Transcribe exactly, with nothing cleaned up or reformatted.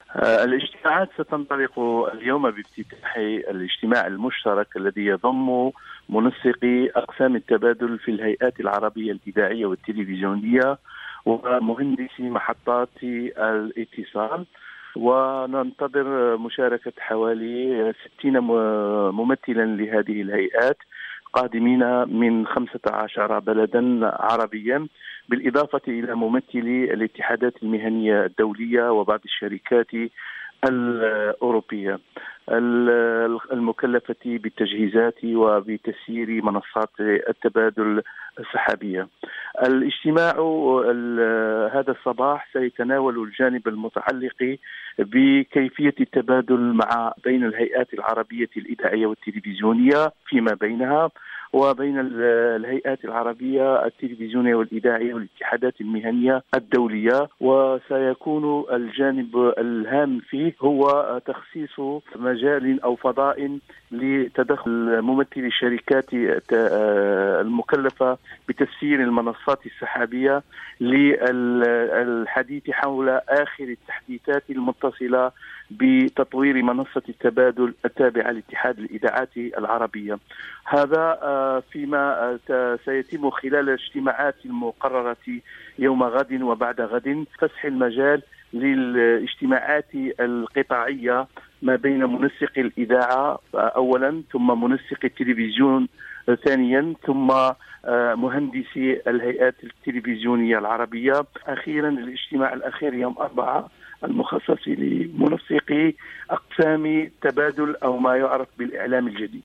الاجتماعات ستنطلق اليوم بافتتاح الاجتماع المشترك الذي يضم منسقي أقسام التبادل في الهيئات العربية الإذاعية والتلفزيونية ومهندسي محطات الاتصال، وننتظر مشاركة حوالي ستين ممثلا لهذه الهيئات قادمين من خمسة عشر بلدا عربيا، بالإضافة إلى ممثلي الاتحادات المهنية الدولية وبعض الشركات الأوروبية المكلفة بالتجهيزات وبتسيير منصات التبادل السحابية. الاجتماع هذا الصباح سيتناول الجانب المتعلق بكيفية التبادل مع بين الهيئات العربية الإذاعية والتلفزيونية فيما بينها، وبين الهيئات العربية التلفزيونية والإذاعية والاتحادات المهنية الدولية. وسيكون الجانب الهام فيه هو تخصيص مجال أو فضاء لتدخل ممثلي الشركات المكلفة بتسيير المنصات السحابية للحديث حول آخر التحديثات المتصلة بتطوير منصة التبادل التابعة لاتحاد الإذاعات العربية. هذا فيما سيتم خلال الاجتماعات المقررة يوم غد وبعد غد، فسح المجال للاجتماعات القطاعية ما بين منسق الإذاعة أولا، ثم منسق التلفزيون ثانيا، ثم مهندسي الهيئات التلفزيونية العربية. أخيرا الاجتماع الأخير يوم أربعة المخصص لمنسقي أقسام تبادل أو ما يعرف بالإعلام الجديد.